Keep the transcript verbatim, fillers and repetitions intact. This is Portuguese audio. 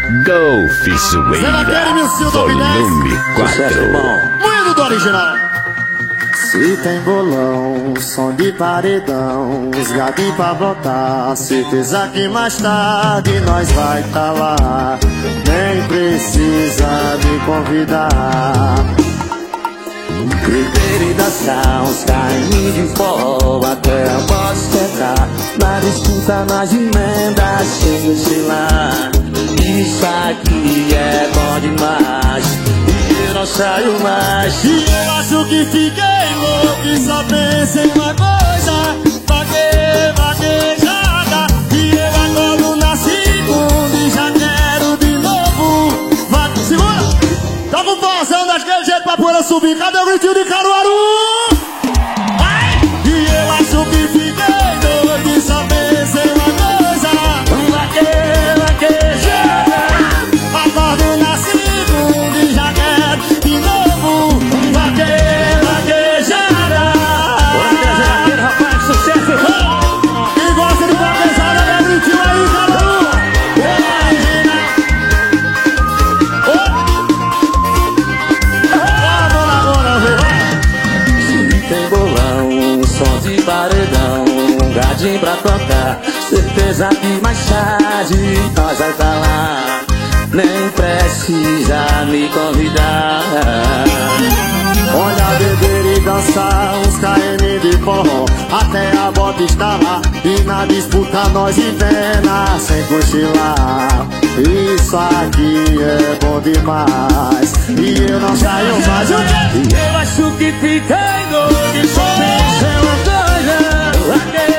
Golfe Zoeira, volume quatro. Muito do original. Se tem bolão, som de paredão, os gatinhos pra brotar, certeza que mais tarde nós vai tá lá. Nem precisa me convidar. Beber e dançar, uns carrinhos de forró, até eu posso tentar. Na disputa, nas emendas, sem oscilar. Isso aqui é bom demais e eu não saio mais. E eu acho que fiquei louco e só penso em uma coisa: vague, vaguejada. E eu acordo na segunda e já quero de novo. Vai, segura! Tá com forção daquele jeito pra poeira subir. Cadê o gritinho de Caruaru? Vai! E eu acho que fiquei doido e só penso em uma coisa: vague, vaguejada. Acordo na segunda e já quero de novo. Vague, vaguejada. Vaguejada, rapaz, sucesso. Quem gosta de vaguejada, dá gritinho aí, Caruaru. Tem bolão, som de paredão, um gadinho pra tocar, certeza que mais tarde nós vai tá lá. Nem precisa me convidar. Olha, beber e dançar, uns K M de forró, até a bota está lá. E na disputa nós invena sem cochilar. Isso aqui é bom demais e eu não saio mais. Eu acho que fiquei louco e só penso em uma coisa: vague,